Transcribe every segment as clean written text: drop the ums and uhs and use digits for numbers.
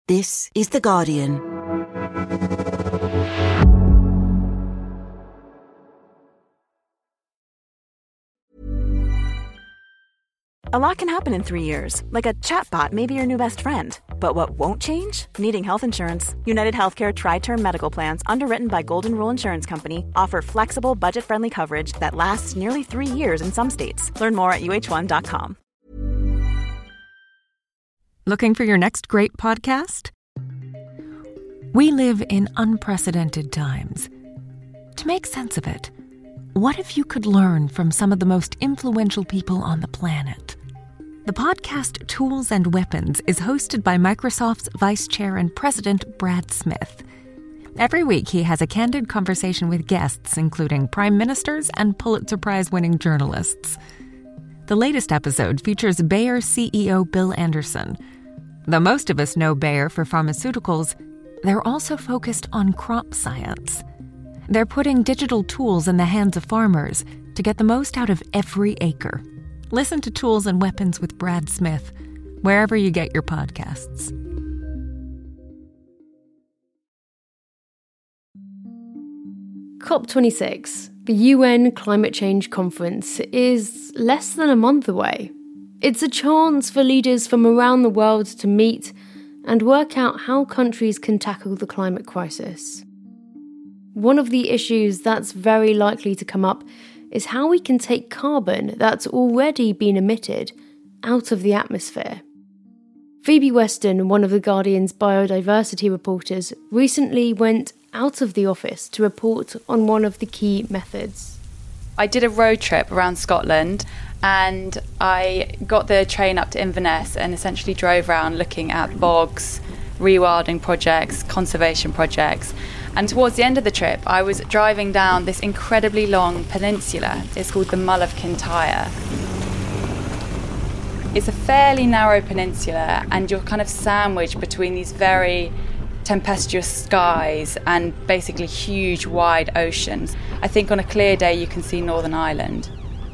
This is The Guardian. A lot can happen in 3 years, like a chatbot may be your new best friend. But what won't change? Needing health insurance. United Healthcare Tri-Term Medical Plans, underwritten by Golden Rule Insurance Company, offer flexible, budget-friendly coverage that lasts nearly 3 years in some states. Learn more at uh1.com. Looking for your next great podcast? We live in unprecedented times. To make sense of it, what if you could learn from some of the most influential people on the planet? The podcast Tools and Weapons is hosted by Microsoft's Vice Chair and President Brad Smith. Every week he has a candid conversation with guests, including prime ministers and Pulitzer Prize-winning journalists. The latest episode features Bayer CEO Bill Anderson. Though most of us know Bayer for pharmaceuticals, they're also focused on crop science. They're putting digital tools in the hands of farmers to get the most out of every acre. Listen to Tools and Weapons with Brad Smith, wherever you get your podcasts. COP26, the UN Climate Change Conference, is less than a month away. It's a chance for leaders from around the world to meet and work out how countries can tackle the climate crisis. One of the issues that's very likely to come up is how we can take carbon that's already been emitted out of the atmosphere. Phoebe Weston, one of The Guardian's biodiversity reporters, recently went out of the office to report on one of the key methods. I did a road trip around Scotland and I got the train up to Inverness and essentially drove around looking at bogs, rewilding projects, conservation projects. And towards the end of the trip, I was driving down this incredibly long peninsula. It's called the Mull of Kintyre. It's a fairly narrow peninsula, and you're kind of sandwiched between these very tempestuous skies and basically huge, wide oceans. I think on a clear day you can see Northern Ireland.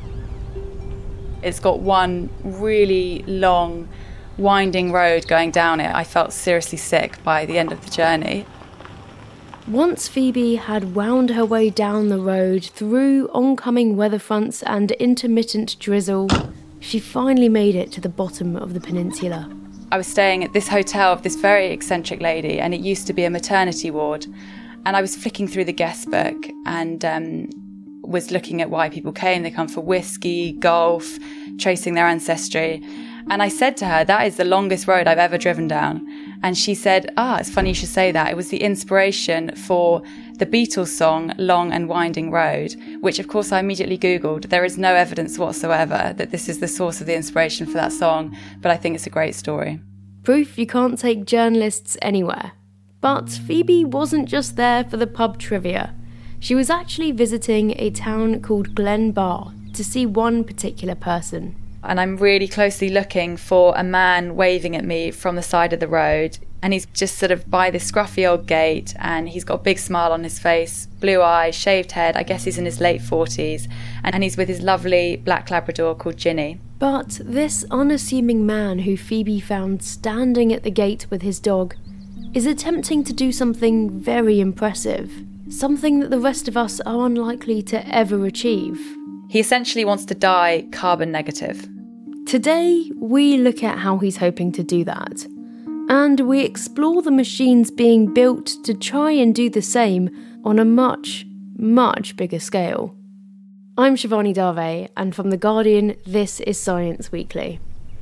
It's got one really long, winding road going down it. I felt seriously sick by the end of the journey. Once Phoebe had wound her way down the road through oncoming weather fronts and intermittent drizzle, she finally made it to the bottom of the peninsula. I was staying at this hotel of this very eccentric lady, and it used to be a maternity ward. And I was flicking through the guest book and was looking at why people came. They come for whiskey, golf, tracing their ancestry. And I said to her, that is the longest road I've ever driven down. And she said, it's funny you should say that. It was the inspiration for the Beatles song, Long and Winding Road, which of course I immediately Googled. There is no evidence whatsoever that this is the source of the inspiration for that song, but I think it's a great story. Proof you can't take journalists anywhere. But Phoebe wasn't just there for the pub trivia. She was actually visiting a town called Glen Bar to see one particular person. And I'm really closely looking for a man waving at me from the side of the road. And he's just sort of by this scruffy old gate, and he's got a big smile on his face, blue eyes, shaved head. I guess he's in his late 40s. And he's with his lovely black Labrador called Ginny. But this unassuming man who Phoebe found standing at the gate with his dog is attempting to do something very impressive. Something that the rest of us are unlikely to ever achieve. He essentially wants to die carbon negative. Today, we look at how he's hoping to do that. And we explore the machines being built to try and do the same on a much, much bigger scale. I'm Shivani Dave, and from The Guardian, this is Science Weekly.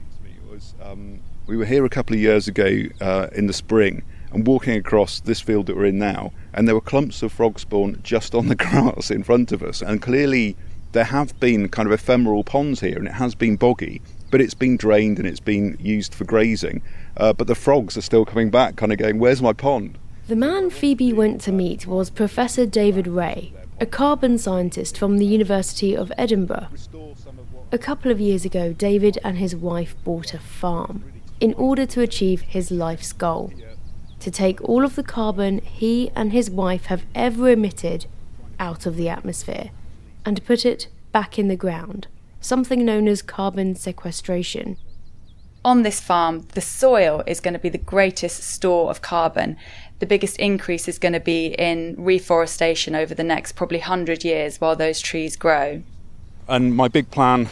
We were here a couple of years ago in the spring and walking across this field that we're in now, and there were clumps of frog spawn just on the grass in front of us, and clearly there have been kind of ephemeral ponds here, and it has been boggy, but it's been drained and it's been used for grazing. But the frogs are still coming back, kind of going, where's my pond? The man Phoebe went to meet was Professor David Ray, a carbon scientist from the University of Edinburgh. A couple of years ago, David and his wife bought a farm in order to achieve his life's goal: to take all of the carbon he and his wife have ever emitted out of the atmosphere and put it back in the ground, something known as carbon sequestration. on this farm, the soil is going to be the greatest store of carbon. The biggest increase is going to be in reforestation over the next probably 100 years while those trees grow. And my big plan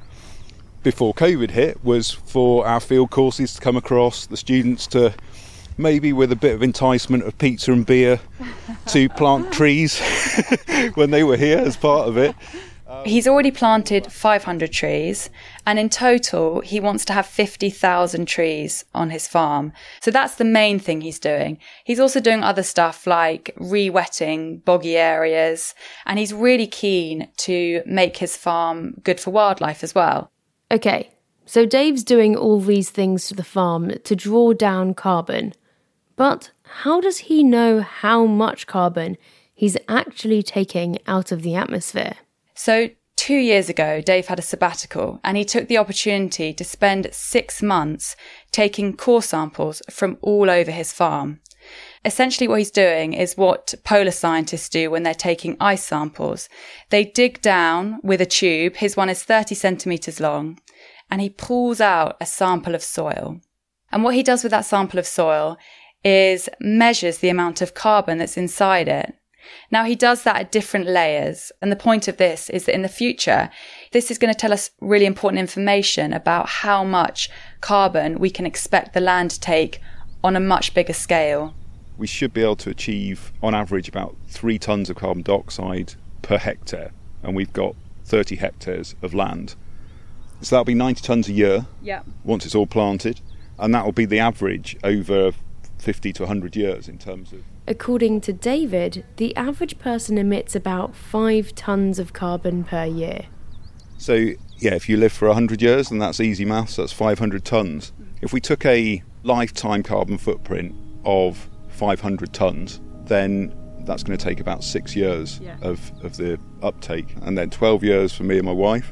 before COVID hit was for our field courses to come across, the students to maybe with a bit of enticement of pizza and beer to plant trees when they were here as part of it. He's already planted 500 trees, and in total he wants to have 50,000 trees on his farm. So that's the main thing he's doing. He's also doing other stuff like re-wetting boggy areas, and he's really keen to make his farm good for wildlife as well. Okay, so Dave's doing all these things to the farm to draw down carbon. But how does he know how much carbon he's actually taking out of the atmosphere? So 2 years ago, Dave had a sabbatical, and he took the opportunity to spend 6 months taking core samples from all over his farm. Essentially what he's doing is what polar scientists do when they're taking ice samples. They dig down with a tube, his one is 30 centimetres long, and he pulls out a sample of soil. And what he does with that sample of soil is measures the amount of carbon that's inside it. Now, he does that at different layers, and the point of this is that in the future, this is going to tell us really important information about how much carbon we can expect the land to take on a much bigger scale. We should be able to achieve, on average, about 3 tonnes of carbon dioxide per hectare, and we've got 30 hectares of land. So that'll be 90 tonnes a year once it's all planted, and that will be the average over 50 to 100 years in terms of... According to David, the average person emits about 5 tonnes of carbon per year. So, yeah, if you live for 100 years, then that's easy maths, that's 500 tonnes. If we took a lifetime carbon footprint of 500 tonnes, then that's going to take about 6 years of the uptake, and then 12 years for me and my wife.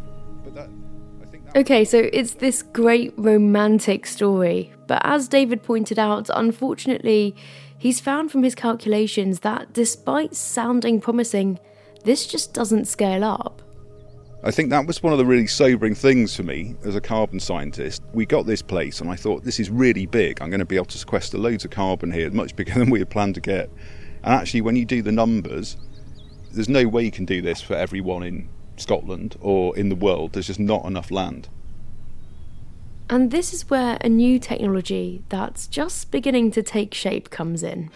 Okay, so it's this great romantic story, but as David pointed out, unfortunately, he's found from his calculations that despite sounding promising, this just doesn't scale up. I think that was one of the really sobering things for me as a carbon scientist. We got this place and I thought, this is really big. I'm going to be able to sequester loads of carbon here, much bigger than we had planned to get. And actually, when you do the numbers, there's no way you can do this for everyone in Scotland or in the world. There's just not enough land. And this is where a new technology that's just beginning to take shape comes in.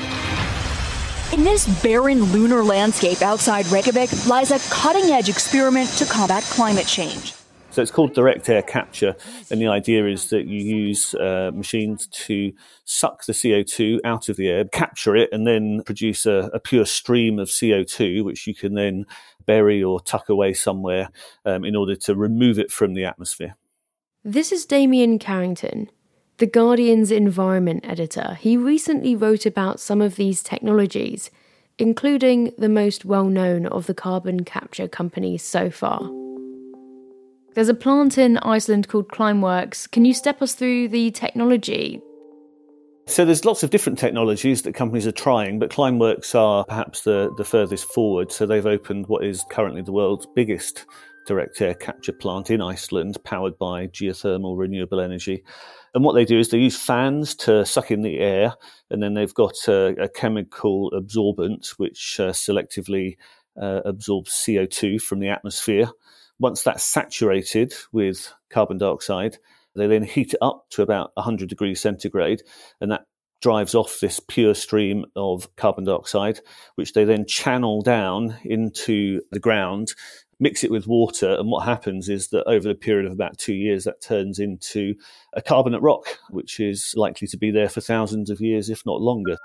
In this barren lunar landscape outside Reykjavik lies a cutting-edge experiment to combat climate change. So it's called direct air capture, and the idea is that you use machines to suck the CO2 out of the air, capture it, and then produce a pure stream of CO2, which you can then bury or tuck away somewhere in order to remove it from the atmosphere. This is Damien Carrington, The Guardian's environment editor. He recently wrote about some of these technologies, including the most well-known of the carbon capture companies so far. There's a plant in Iceland called Climeworks. Can you step us through the technology? So there's lots of different technologies that companies are trying, but Climeworks are perhaps the furthest forward. So they've opened what is currently the world's biggest direct air capture plant in Iceland, powered by geothermal renewable energy. And what they do is they use fans to suck in the air, and then they've got a chemical absorbent which selectively absorbs CO2 from the atmosphere. Once that's saturated with carbon dioxide, they then heat it up to about 100 degrees centigrade, and that drives off this pure stream of carbon dioxide, which they then channel down into the ground, mix it with water, and what happens is that over the period of about 2 years, that turns into a carbonate rock, which is likely to be there for thousands of years, if not longer.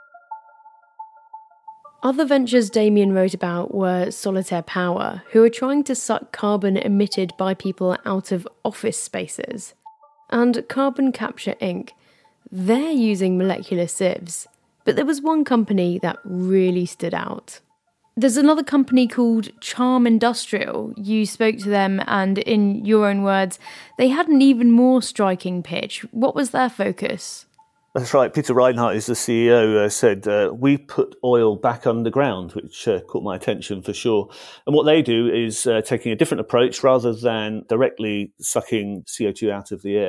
Other ventures Damien wrote about were Solitaire Power, who are trying to suck carbon emitted by people out of office spaces, and Carbon Capture Inc. They're using molecular sieves, but there was one company that really stood out. There's another company called Charm Industrial. You spoke to them, and in your own words, they had an even more striking pitch. What was their focus? That's right. Peter Reinhardt is the CEO, said, we put oil back underground, which caught my attention for sure. And what they do is taking a different approach. Rather than directly sucking CO2 out of the air,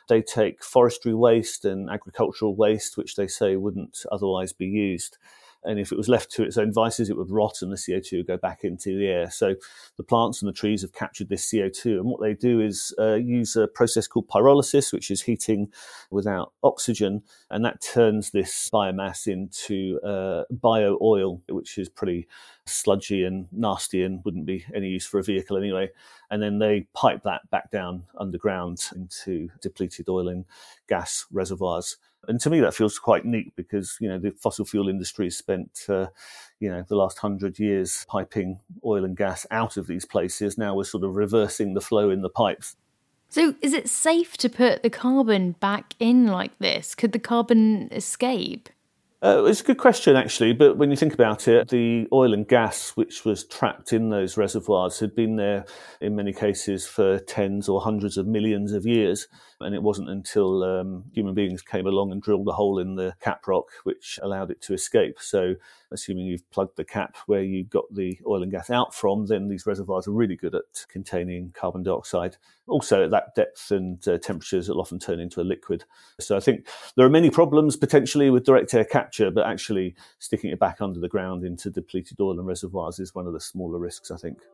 They take forestry waste and agricultural waste, which they say wouldn't otherwise be used. And if it was left to its own devices, it would rot and the CO2 would go back into the air. So the plants and the trees have captured this CO2. And what they do is use a process called pyrolysis, which is heating without oxygen. And that turns this biomass into bio-oil, which is pretty sludgy and nasty and wouldn't be any use for a vehicle anyway. And then they pipe that back down underground into depleted oil and gas reservoirs. And to me, that feels quite neat because, the fossil fuel industry has spent, the last 100 years piping oil and gas out of these places. Now we're sort of reversing the flow in the pipes. So is it safe to put the carbon back in like this? Could the carbon escape? It's a good question, actually, but when you think about it, the oil and gas which was trapped in those reservoirs had been there in many cases for tens or hundreds of millions of years. And it wasn't until human beings came along and drilled a hole in the cap rock which allowed it to escape. So assuming you've plugged the cap where you got the oil and gas out from, then these reservoirs are really good at containing carbon dioxide. Also at that depth and temperatures, it'll often turn into a liquid. So I think there are many problems potentially with direct air capture, but actually sticking it back under the ground into depleted oil and reservoirs is one of the smaller risks, I think.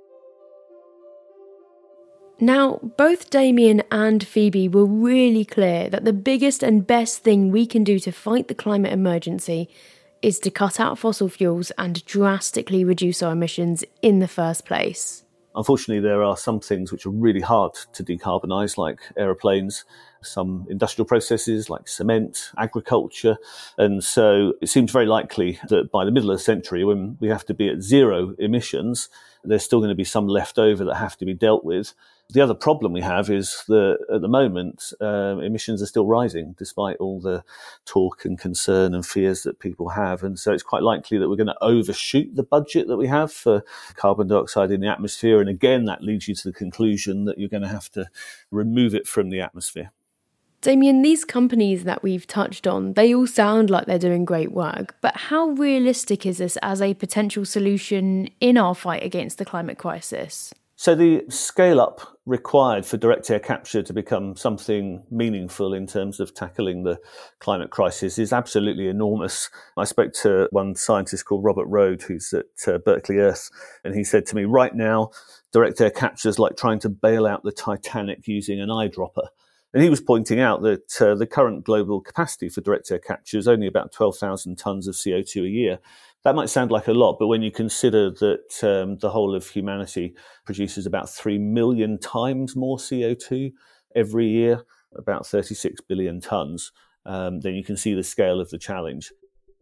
Now, both Damien and Phoebe were really clear that the biggest and best thing we can do to fight the climate emergency is to cut out fossil fuels and drastically reduce our emissions in the first place. Unfortunately, there are some things which are really hard to decarbonise, like aeroplanes, some industrial processes like cement, agriculture. And so it seems very likely that by the middle of the century, when we have to be at zero emissions, there's still going to be some left over that have to be dealt with. The other problem we have is that at the moment, emissions are still rising despite all the talk and concern and fears that people have. And so it's quite likely that we're going to overshoot the budget that we have for carbon dioxide in the atmosphere. And again, that leads you to the conclusion that you're going to have to remove it from the atmosphere. Damien, these companies that we've touched on, they all sound like they're doing great work. But how realistic is this as a potential solution in our fight against the climate crisis? So the scale-up required for direct air capture to become something meaningful in terms of tackling the climate crisis is absolutely enormous. I spoke to one scientist called Robert Rode, who's at Berkeley Earth, and he said to me, right now, direct air capture is like trying to bail out the Titanic using an eyedropper. And he was pointing out that the current global capacity for direct air capture is only about 12,000 tonnes of CO2 a year. That might sound like a lot, but when you consider that the whole of humanity produces about 3 million times more CO2 every year, about 36 billion tonnes, then you can see the scale of the challenge.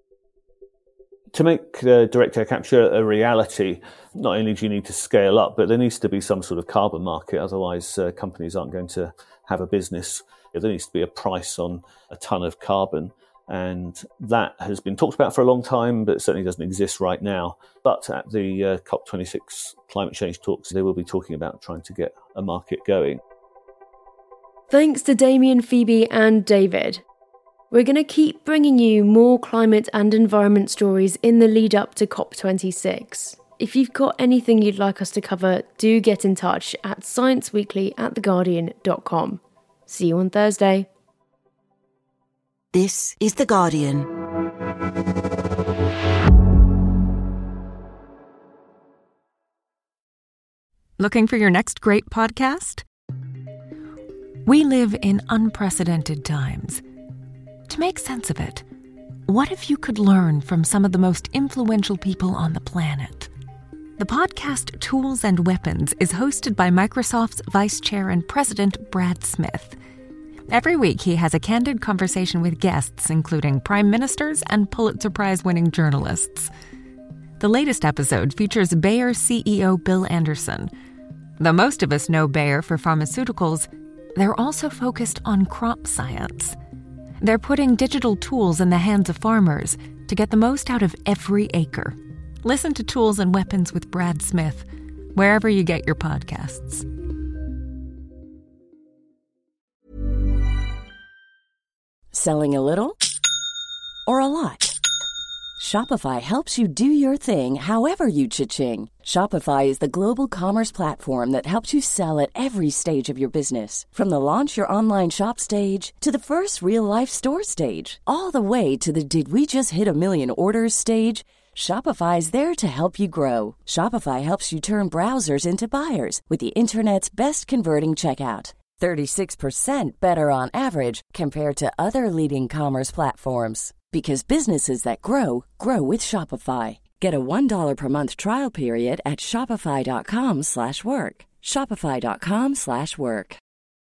To make direct air capture a reality, not only do you need to scale up, but there needs to be some sort of carbon market. Otherwise, companies aren't going to have a business. There needs to be a price on a tonne of carbon. And that has been talked about for a long time, but certainly doesn't exist right now. But at the COP26 climate change talks, they will be talking about trying to get a market going. Thanks to Damien, Phoebe and David. We're going to keep bringing you more climate and environment stories in the lead up to COP26. If you've got anything you'd like us to cover, do get in touch at scienceweekly@theguardian.com. See you on Thursday. This is The Guardian. Looking for your next great podcast? We live in unprecedented times. To make sense of it, what if you could learn from some of the most influential people on the planet? The podcast Tools and Weapons is hosted by Microsoft's Vice Chair and President Brad Smith. Every week, he has a candid conversation with guests, including prime ministers and Pulitzer Prize-winning journalists. The latest episode features Bayer CEO Bill Anderson. Though most of us know Bayer for pharmaceuticals, they're also focused on crop science. They're putting digital tools in the hands of farmers to get the most out of every acre. Listen to Tools and Weapons with Brad Smith, wherever you get your podcasts. Selling a little or a lot? Shopify helps you do your thing however you cha-ching. Shopify is the global commerce platform that helps you sell at every stage of your business. From the launch your online shop stage to the first real-life store stage, all the way to the did we just hit a million orders stage. Shopify is there to help you grow. Shopify helps you turn browsers into buyers with the internet's best converting checkout. 36% better on average compared to other leading commerce platforms. Because businesses that grow, grow with Shopify. Get a $1 per month trial period at shopify.com/work. Shopify.com/work.